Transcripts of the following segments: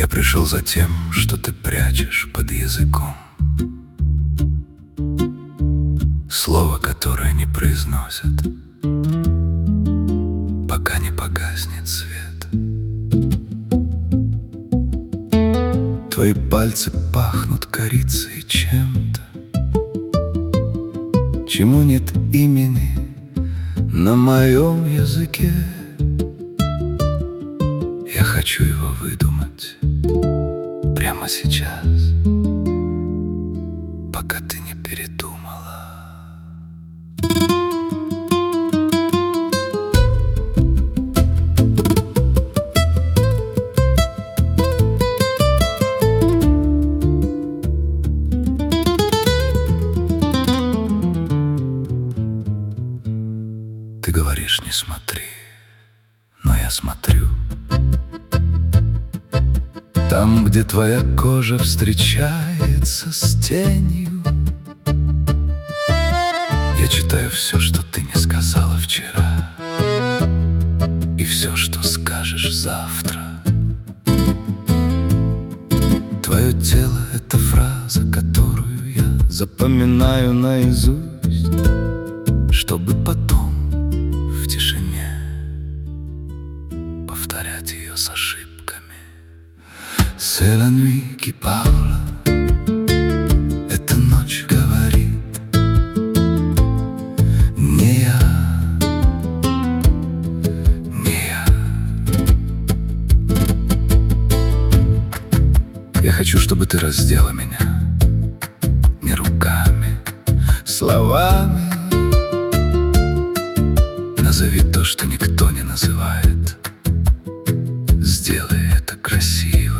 Я пришел за тем, что ты прячешь под языком. Слово, которое не произносят, пока не погаснет свет. Твои пальцы пахнут корицей чем-то, чему нет имени на моем языке. Я хочу его выдумать прямо сейчас, пока ты не передумала. Ты говоришь, не смотри, но я смотрю. Там, где твоя кожа встречается с тенью, я читаю все, что ты не сказала вчера, и все, что скажешь завтра. Твое тело — это фраза, которую я запоминаю наизусть, чтобы потом в тишине повторять ее с ошибками. C'est la nuit qui parle, эта ночь говорит. Не я, не я. Я хочу, чтобы ты раздела меня не руками, словами. Назови то, что никто не называет. Сделай это красивым.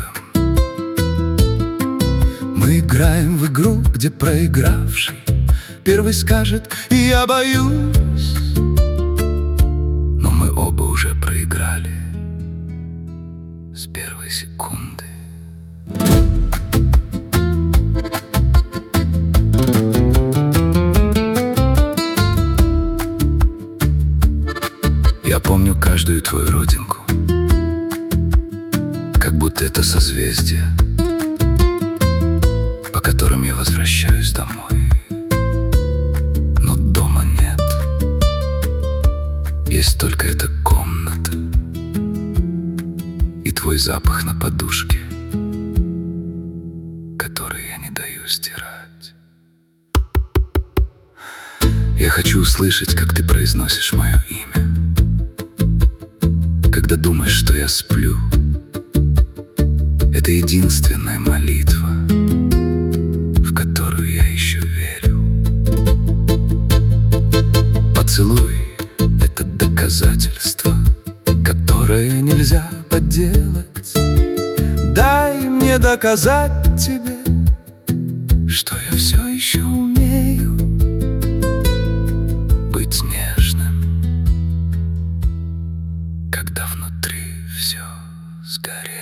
Мы играем в игру, где проигравший первый скажет: я боюсь. Но мы оба уже проиграли с первой секунды. Я помню каждую твою родинку, как будто это созвездие, по которым я возвращаюсь домой. Но дома нет. Есть только эта комната и твой запах на подушке, который я не даю стирать. Я хочу услышать, как ты произносишь мое имя, когда думаешь, что я сплю. Это единственная молитва, в которую я еще верю. Поцелуй — это доказательство, которое нельзя подделать. Дай мне доказать тебе, что я все еще умею быть нежным, когда внутри все сгорело.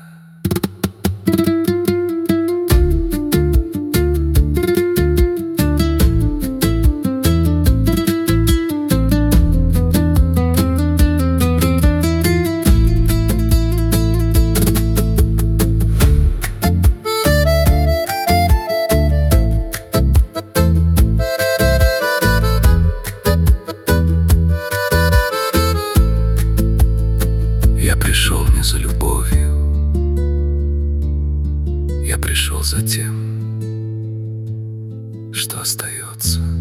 Я пришел не за любовью, я пришел за тем, что остается.